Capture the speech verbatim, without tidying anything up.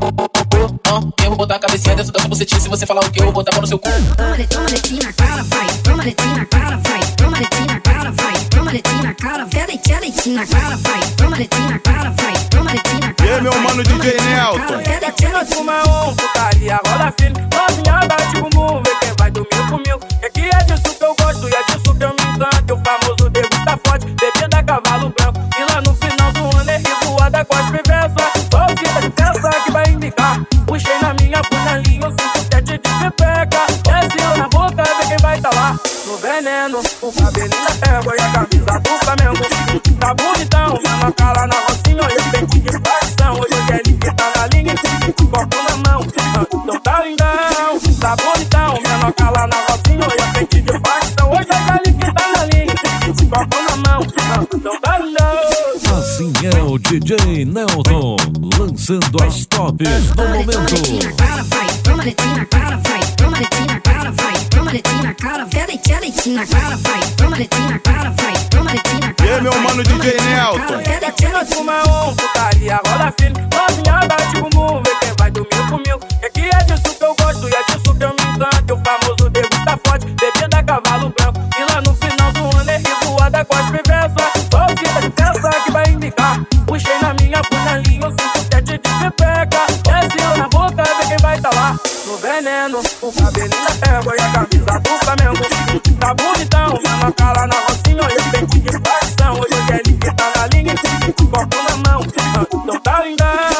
Eu vou botar a cabecinha dentro da sua bucetinha. Se você falar o que, eu vou botar no seu cu. Toma leitinho na cara, vai. Toma leitinho na cara, vai. Toma leitinho na cara, vai. Toma leitinho na cara, vai. Leitinho, leitinho na cara, vai. Toma leitinho na cara, vai. Toma leitinho na cara. E aí, meu mano D J Nelton? Tira fuma um, putaria, roda filho. Novinha bate o bumbum, vê quem vai dormir comigo. É que é disso que eu gosto e é disso que eu me encanto. O famoso degusta forte, bebida cavalo branco. E lá no final do ano é revoada com as prevenças. Só o que de festa que vai indicar. Puxei na minha punhalinha, o cinco sete de pepeca. Desce na boca, vê quem vai tá lá. No veneno, o cabelinho na égua e a camisa do Flamengo. Tá bonitão, mesma cara na rocinha e o pente de facção. Hoje eu quero que tá na linha e copo na mão. Então tá lindão, tá bonitão, mesma cara na rocinha e o pente de facção. Hoje eu quero que tá na linha e copo na mão. Então tá lindão. Assim é o D J Nelton, lançando as tops do momento. Toma leitinho na cara, vai. Toma leitinho na cara, vai. Toma leitinho na cara, vai. Leitinho, leitinho na cara, vai. Toma leitinho na cara, vai. Toma leitinho na cara. E aí, meu mano D J Nelton? Tira fuma um, putaria, roda filho. Novinha bate o bumbum, vê quem vai dormir comigo. É que é disso que eu gosto e é disso que eu me encanto. O famoso degusta forte, bebida cavalo branco. E lá no final do ano é revoada com as prevenças. Só o que de festa que vai indicar. Puxei na minha punhalinha, o cinco sete de pepeca. Desce na boca, vê quem vai tá lá. No veneno, o cabelinho na égua e a camisa do Flamengo. Tá bonitão, mesma cara na rocinha e o pente de facção. Hoje eu quero que tá na linha e copo na mão. Então tá lindão.